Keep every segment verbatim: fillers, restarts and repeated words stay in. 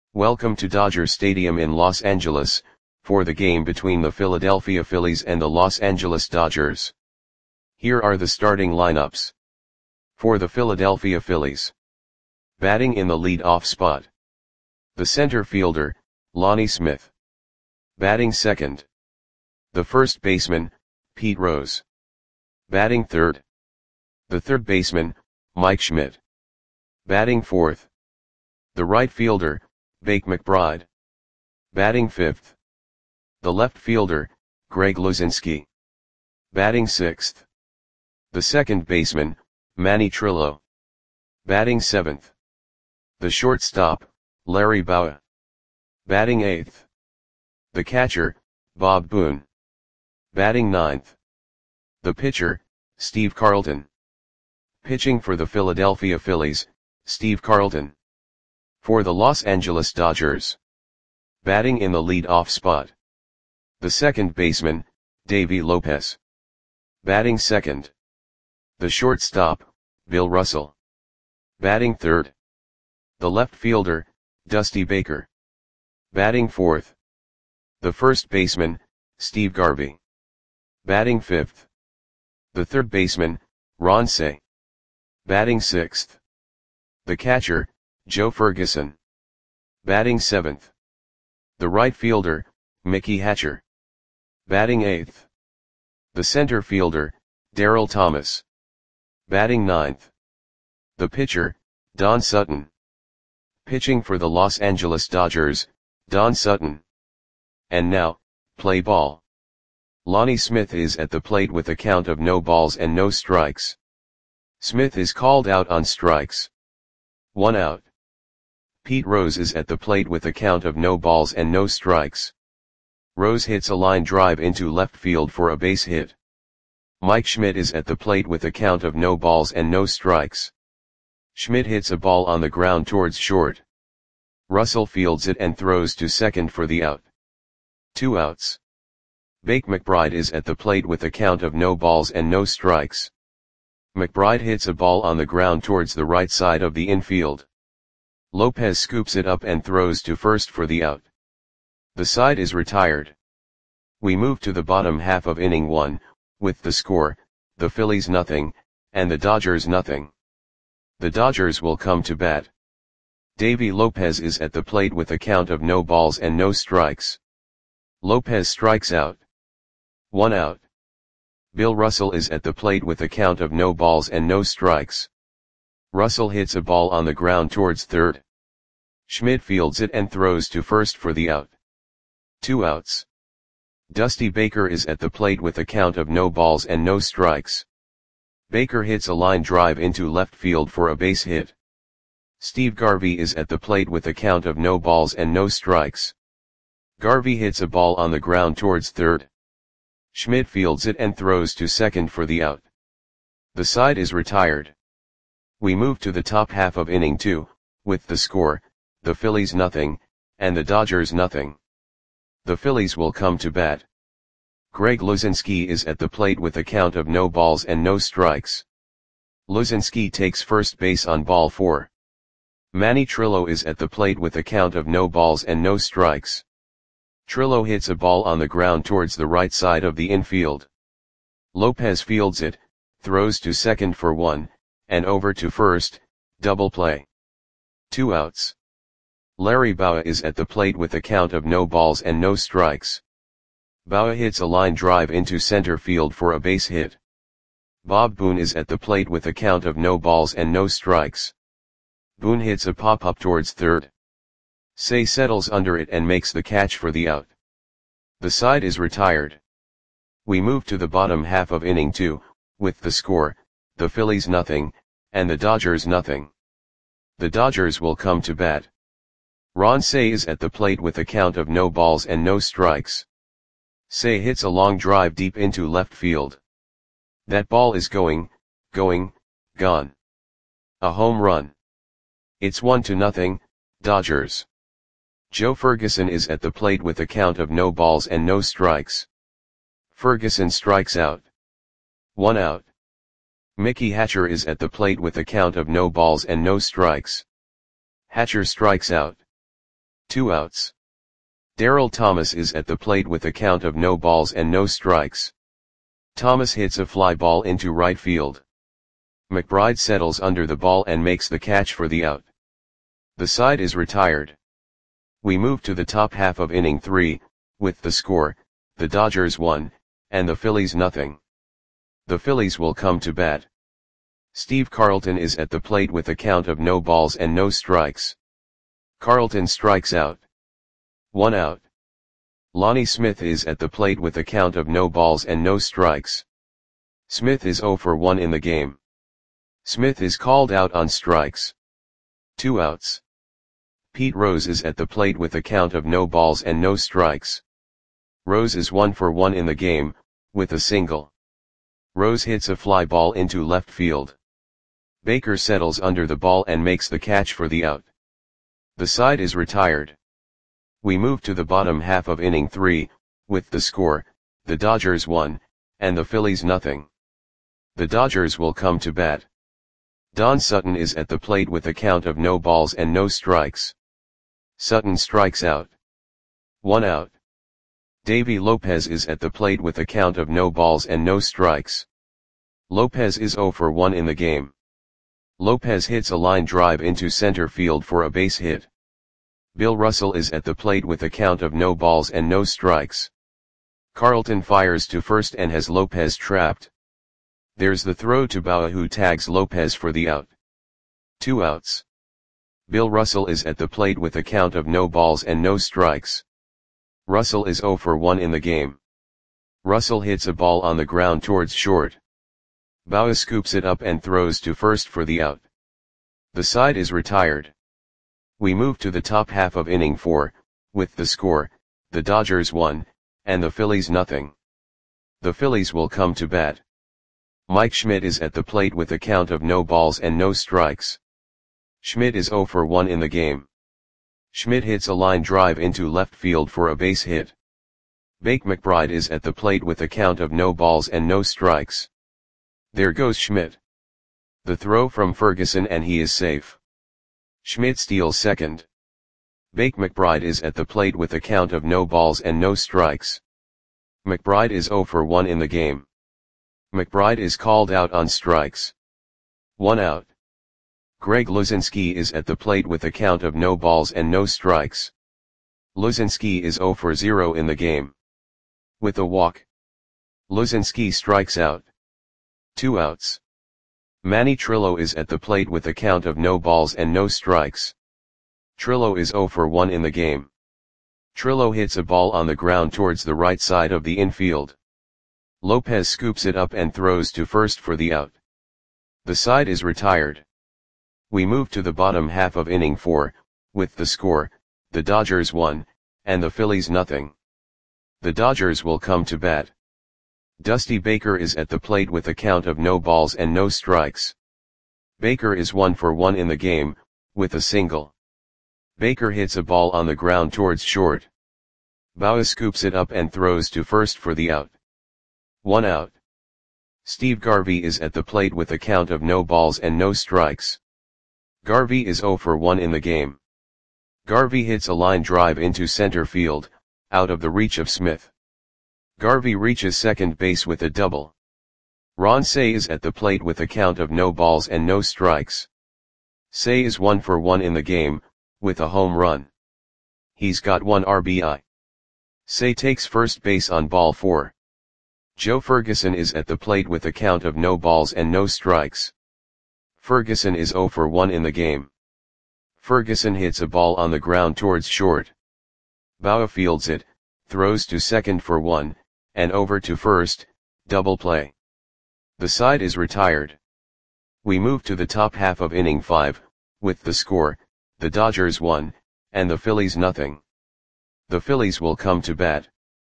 Welcome to Dodger Stadium in Los Angeles, for the game between the Philadelphia Phillies and the Los Angeles Dodgers. Here are the starting lineups. For the Philadelphia Phillies. Batting in the lead-off spot. The center fielder, Lonnie Smith. Batting second. The first baseman, Pete Rose. Batting third. The third baseman, Mike Schmidt. Batting fourth. The right fielder, Bake McBride. Batting fifth. The left fielder, Greg Luzinski. Batting sixth. The second baseman, Manny Trillo. Batting seventh. The shortstop, Larry Bowa. Batting eighth. The catcher, Bob Boone. Batting ninth. The pitcher, Steve Carlton. Pitching for the Philadelphia Phillies, Steve Carlton. For the Los Angeles Dodgers. Batting in the lead-off spot. The second baseman, Davey Lopez. Batting second. The shortstop, Bill Russell. Batting third. The left fielder, Dusty Baker. Batting fourth. The first baseman, Steve Garvey. Batting fifth. The third baseman, Ron Cey. Batting sixth. The catcher, Joe Ferguson. Batting seventh. The right fielder, Mickey Hatcher. Batting eighth. The center fielder, Darryl Thomas. Batting ninth. The pitcher, Don Sutton. Pitching for the Los Angeles Dodgers, Don Sutton. And now, play ball. Lonnie Smith is at the plate with a count of no balls and no strikes. Smith is called out on strikes. One out. Pete Rose is at the plate with a count of no balls and no strikes. Rose hits a line drive into left field for a base hit. Mike Schmidt is at the plate with a count of no balls and no strikes. Schmidt hits a ball on the ground towards short. Russell fields it and throws to second for the out. Two outs. Bake McBride is at the plate with a count of no balls and no strikes. McBride hits a ball on the ground towards the right side of the infield. Lopez scoops it up and throws to first for the out. The side is retired. We move to the bottom half of inning one, with the score, the Phillies nothing, and the Dodgers nothing. The Dodgers will come to bat. Davey Lopez is at the plate with a count of no balls and no strikes. Lopez strikes out. One out. Bill Russell is at the plate with a count of no balls and no strikes. Russell hits a ball on the ground towards third. Schmidt fields it and throws to first for the out. Two outs. Dusty Baker is at the plate with a count of no balls and no strikes. Baker hits a line drive into left field for a base hit. Steve Garvey is at the plate with a count of no balls and no strikes. Garvey hits a ball on the ground towards third. Schmidt fields it and throws to second for the out. The side is retired. We move to the top half of inning two, with the score, the Phillies nothing, and the Dodgers nothing. The Phillies will come to bat. Greg Luzinski is at the plate with a count of no balls and no strikes. Luzinski takes first base on ball four. Manny Trillo is at the plate with a count of no balls and no strikes. Trillo hits a ball on the ground towards the right side of the infield. Lopez fields it, throws to second for one, and over to first, double play. Two outs. Larry Bowa is at the plate with a count of no balls and no strikes. Bowa hits a line drive into center field for a base hit. Bob Boone is at the plate with a count of no balls and no strikes. Boone hits a pop-up towards third. Cey settles under it and makes the catch for the out. The side is retired. We move to the bottom half of inning two, with the score, the Phillies nothing, and the Dodgers nothing. The Dodgers will come to bat. Ron Cey is at the plate with a count of no balls and no strikes. Cey hits a long drive deep into left field. That ball is going, going, gone. A home run. It's one to nothing, Dodgers. Joe Ferguson is at the plate with a count of no balls and no strikes. Ferguson strikes out. One out. Mickey Hatcher is at the plate with a count of no balls and no strikes. Hatcher strikes out. Two outs. Darryl Thomas is at the plate with a count of no balls and no strikes. Thomas hits a fly ball into right field. McBride settles under the ball and makes the catch for the out. The side is retired. We move to the top half of inning three, with the score, the Dodgers one, and the Phillies nothing. The Phillies will come to bat. Steve Carlton is at the plate with a count of no balls and no strikes. Carlton strikes out. One out. Lonnie Smith is at the plate with a count of no balls and no strikes. Smith is oh for one in the game. Smith is called out on strikes. Two outs. Pete Rose is at the plate with a count of no balls and no strikes. Rose is one for one in the game, with a single. Rose hits a fly ball into left field. Baker settles under the ball and makes the catch for the out. The side is retired. We move to the bottom half of inning three, with the score, the Dodgers one, and the Phillies nothing. The Dodgers will come to bat. Don Sutton is at the plate with a count of no balls and no strikes. Sutton strikes out. One out. Davy Lopez is at the plate with a count of no balls and no strikes. Lopez is oh for one in the game. Lopez hits a line drive into center field for a base hit. Bill Russell is at the plate with a count of no balls and no strikes. Carlton fires to first and has Lopez trapped. There's the throw to Bauer, who tags Lopez for the out. Two outs. Bill Russell is at the plate with a count of no balls and no strikes. Russell is oh for one in the game. Russell hits a ball on the ground towards short. Bauer scoops it up and throws to first for the out. The side is retired. We move to the top half of inning four, with the score, the Dodgers one, and the Phillies nothing. The Phillies will come to bat. Mike Schmidt is at the plate with a count of no balls and no strikes. Schmidt is oh for one in the game. Schmidt hits a line drive into left field for a base hit. Bake McBride is at the plate with a count of no balls and no strikes. There goes Schmidt. The throw from Ferguson and he is safe. Schmidt steals second. Bake McBride is at the plate with a count of no balls and no strikes. McBride is oh for one in the game. McBride is called out on strikes. One out. Greg Luzinski is at the plate with a count of no balls and no strikes. Luzinski is oh for zero in the game. With a walk. Luzinski strikes out. Two outs. Manny Trillo is at the plate with a count of no balls and no strikes. Trillo is oh for one in the game. Trillo hits a ball on the ground towards the right side of the infield. Lopez scoops it up and throws to first for the out. The side is retired. We move to the bottom half of inning four, with the score, the Dodgers one, and the Phillies nothing. The Dodgers will come to bat. Dusty Baker is at the plate with a count of no balls and no strikes. Baker is one for one in the game, with a single. Baker hits a ball on the ground towards short. Bauer scoops it up and throws to first for the out. One out. Steve Garvey is at the plate with a count of no balls and no strikes. Garvey is oh for one in the game. Garvey hits a line drive into center field, out of the reach of Smith. Garvey reaches second base with a double. Ron Cey is at the plate with a count of no balls and no strikes. Cey is one for one in the game, with a home run. He's got one R B I. Cey takes first base on ball four. Joe Ferguson is at the plate with a count of no balls and no strikes. Ferguson is oh for one in the game. Ferguson hits a ball on the ground towards short. Bauer fields it, throws to second for one, and over to first, double play. The side is retired. We move to the top half of inning five, with the score, the Dodgers one, and the Phillies nothing. The Phillies will come to bat.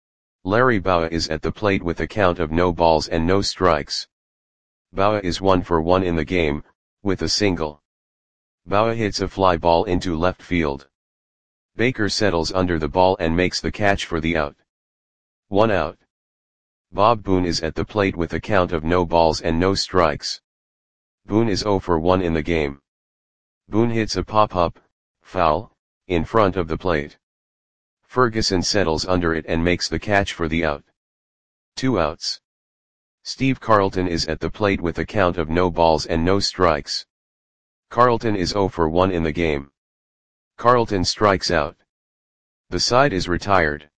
Larry Bauer is at the plate with a count of no balls and no strikes. Bauer is one for one in the game, with a single. Bauer hits a fly ball into left field. Baker settles under the ball and makes the catch for the out. One out. Bob Boone is at the plate with a count of no balls and no strikes. Boone is oh for one in the game. Boone hits a pop-up, foul, in front of the plate. Ferguson settles under it and makes the catch for the out. Two outs. Steve Carlton is at the plate with a count of no balls and no strikes. Carlton is oh for one in the game. Carlton strikes out. The side is retired.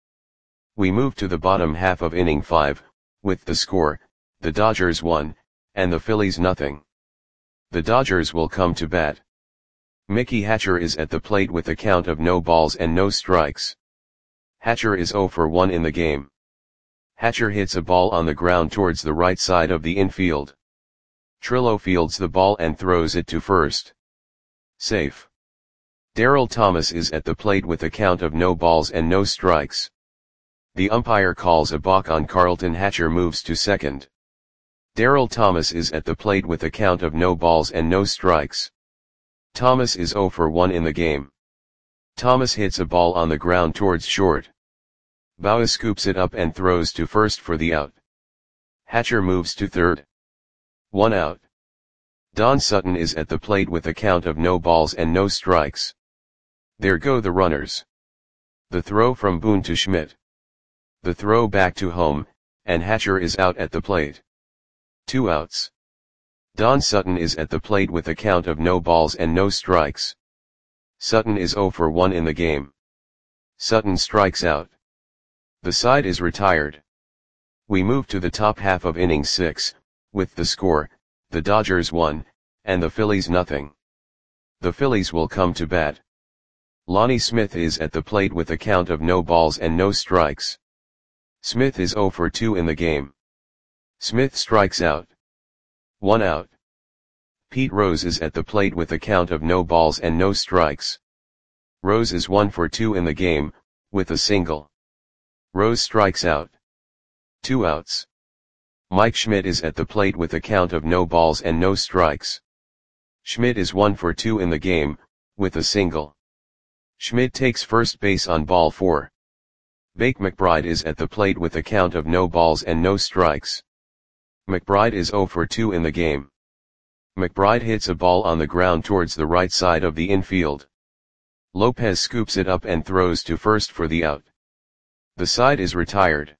We move to the bottom half of inning five, with the score, the Dodgers one, and the Phillies nothing. The Dodgers will come to bat. Mickey Hatcher is at the plate with a count of no balls and no strikes. Hatcher is oh for one in the game. Hatcher hits a ball on the ground towards the right side of the infield. Trillo fields the ball and throws it to first. Safe. Darrell Thomas is at the plate with a count of no balls and no strikes. The umpire calls a balk on Carlton. Hatcher moves to second. Darrell Thomas is at the plate with a count of no balls and no strikes. Thomas is oh for one in the game. Thomas hits a ball on the ground towards short. Bauer scoops it up and throws to first for the out. Hatcher moves to third. One out. Don Sutton is at the plate with a count of no balls and no strikes. There go the runners. The throw from Boone to Schmidt. The throw back to home, and Hatcher is out at the plate. Two outs. Don Sutton is at the plate with a count of no balls and no strikes. Sutton is oh for one in the game. Sutton strikes out. The side is retired. We move to the top half of inning six, with the score, the Dodgers one, and the Phillies nothing. The Phillies will come to bat. Lonnie Smith is at the plate with a count of no balls and no strikes. Smith is oh for two in the game. Smith strikes out. One out. Pete Rose is at the plate with a count of no balls and no strikes. Rose is one for two in the game, with a single. Rose strikes out. Two outs. Mike Schmidt is at the plate with a count of no balls and no strikes. Schmidt is one for two in the game, with a single. Schmidt takes first base on ball four. Bake McBride is at the plate with a count of no balls and no strikes. McBride is oh for two in the game. McBride hits a ball on the ground towards the right side of the infield. Lopez scoops it up and throws to first for the out. The side is retired.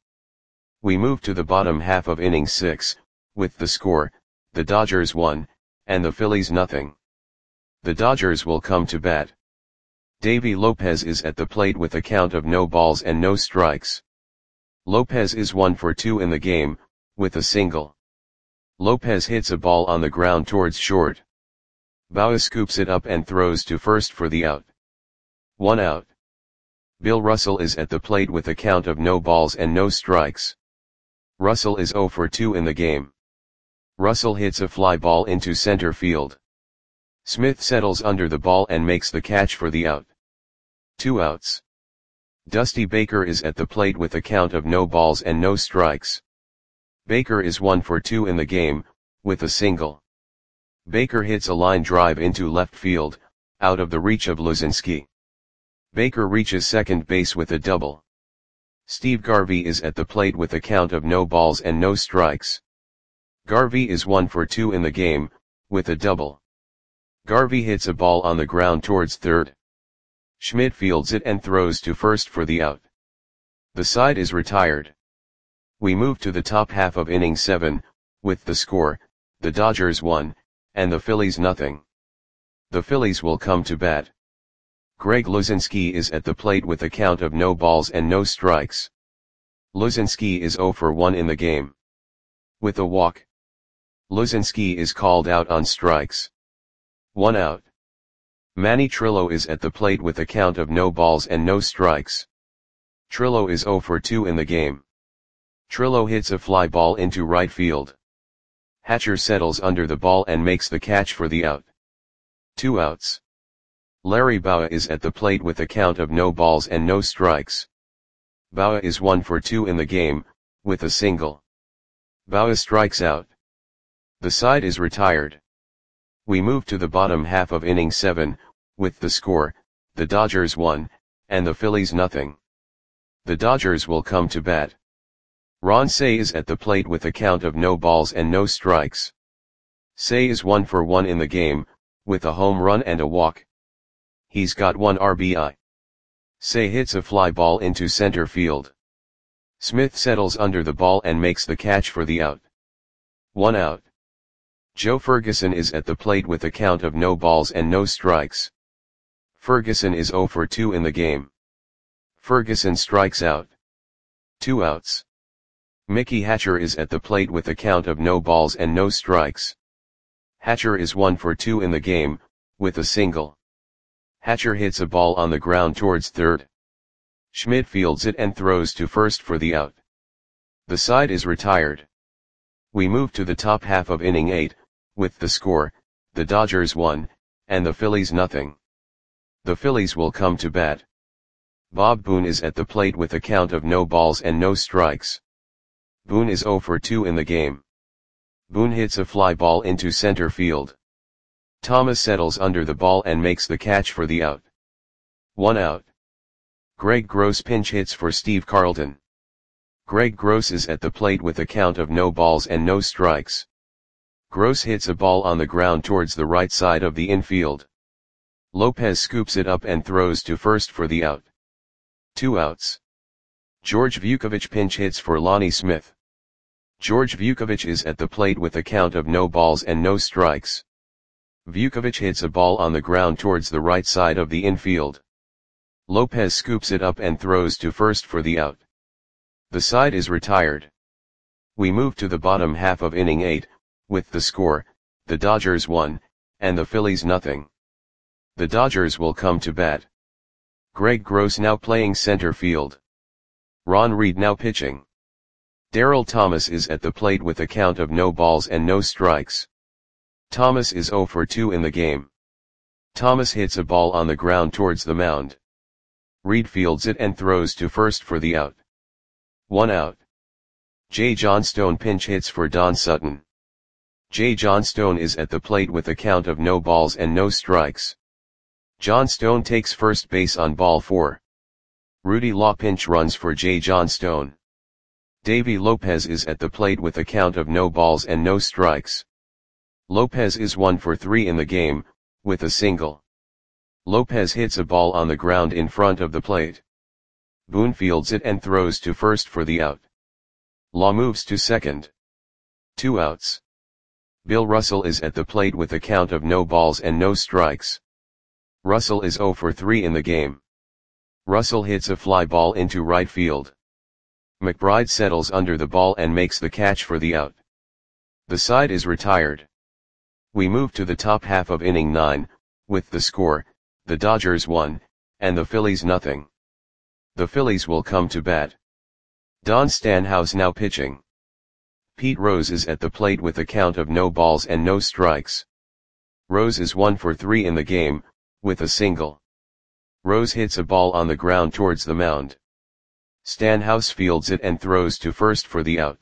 We move to the bottom half of inning six, with the score, the Dodgers one, and the Phillies nothing. The Dodgers will come to bat. Davy Lopez is at the plate with a count of no balls and no strikes. Lopez is one for two in the game, with a single. Lopez hits a ball on the ground towards short. Bauer scoops it up and throws to first for the out. One out. Bill Russell is at the plate with a count of no balls and no strikes. Russell is oh for two in the game. Russell hits a fly ball into center field. Smith settles under the ball and makes the catch for the out. Two outs. Dusty Baker is at the plate with a count of no balls and no strikes. Baker is one for two in the game, with a single. Baker hits a line drive into left field, out of the reach of Luzinski. Baker reaches second base with a double. Steve Garvey is at the plate with a count of no balls and no strikes. Garvey is one for two in the game, with a double. Garvey hits a ball on the ground towards third. Schmidt fields it and throws to first for the out. The side is retired. We move to the top half of inning seven, with the score, the Dodgers one, and the Phillies nothing. The Phillies will come to bat. Greg Luzinski is at the plate with a count of no balls and no strikes. Luzinski is oh for one in the game. With a walk. Luzinski is called out on strikes. One out. Manny Trillo is at the plate with a count of no balls and no strikes. Trillo is oh for two in the game. Trillo hits a fly ball into right field. Hatcher settles under the ball and makes the catch for the out. Two outs. Larry Bowa is at the plate with a count of no balls and no strikes. Bowa is one for two in the game, with a single. Bowa strikes out. The side is retired. We move to the bottom half of inning seven, with the score, the Dodgers one, and the Phillies nothing. The Dodgers will come to bat. Ron Cey is at the plate with a count of no balls and no strikes. Cey is one for one in the game, with a home run and a walk. He's got one R B I. Say hits a fly ball into center field. Smith settles under the ball and makes the catch for the out. One out. Joe Ferguson is at the plate with a count of no balls and no strikes. Ferguson is zero for two in the game. Ferguson strikes out. Two outs. Mickey Hatcher is at the plate with a count of no balls and no strikes. Hatcher is one for two in the game, with a single. Hatcher hits a ball on the ground towards third. Schmidt fields it and throws to first for the out. The side is retired. We move to the top half of inning eight, with the score, the Dodgers one, and the Phillies nothing. The Phillies will come to bat. Bob Boone is at the plate with a count of no balls and no strikes. Boone is zero for two in the game. Boone hits a fly ball into center field. Thomas settles under the ball and makes the catch for the out. One out. Greg Gross pinch hits for Steve Carlton. Greg Gross is at the plate with a count of no balls and no strikes. Gross hits a ball on the ground towards the right side of the infield. Lopez scoops it up and throws to first for the out. Two outs. George Vukovich pinch hits for Lonnie Smith. George Vukovich is at the plate with a count of no balls and no strikes. Vukovich hits a ball on the ground towards the right side of the infield. Lopez scoops it up and throws to first for the out. The side is retired. We move to the bottom half of inning eight, with the score, the Dodgers one, and the Phillies nothing. The Dodgers will come to bat. Greg Gross now playing center field. Ron Reed now pitching. Darryl Thomas is at the plate with a count of no balls and no strikes. Thomas is zero for two in the game. Thomas hits a ball on the ground towards the mound. Reed fields it and throws to first for the out. One out. Jay Johnstone pinch hits for Don Sutton. Jay Johnstone is at the plate with a count of no balls and no strikes. Johnstone takes first base on ball four. Rudy Law pinch runs for Jay Johnstone. Davey Lopez is at the plate with a count of no balls and no strikes. Lopez is one for three in the game, with a single. Lopez hits a ball on the ground in front of the plate. Boone fields it and throws to first for the out. Law moves to second. Two outs. Bill Russell is at the plate with a count of no balls and no strikes. Russell is zero for three in the game. Russell hits a fly ball into right field. McBride settles under the ball and makes the catch for the out. The side is retired. We move to the top half of inning nine, with the score, the Dodgers one, and the Phillies nothing. The Phillies will come to bat. Don Stanhouse now pitching. Pete Rose is at the plate with a count of no balls and no strikes. Rose is one for three in the game, with a single. Rose hits a ball on the ground towards the mound. Stanhouse fields it and throws to first for the out.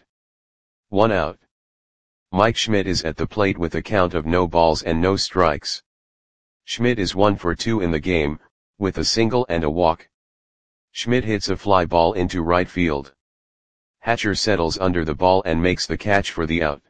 One out. Mike Schmidt is at the plate with a count of no balls and no strikes. Schmidt is one for two in the game, with a single and a walk. Schmidt hits a fly ball into right field. Hatcher settles under the ball and makes the catch for the out.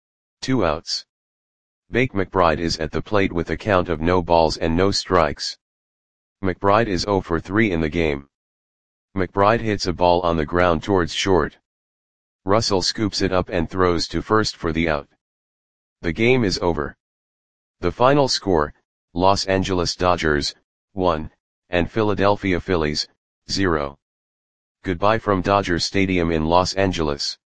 Two outs. Bake McBride is at the plate with a count of no balls and no strikes. McBride is zero for three in the game. McBride hits a ball on the ground towards short. Russell scoops it up and throws to first for the out. The game is over. The final score, Los Angeles Dodgers, one, and Philadelphia Phillies, zero. Goodbye from Dodger Stadium in Los Angeles.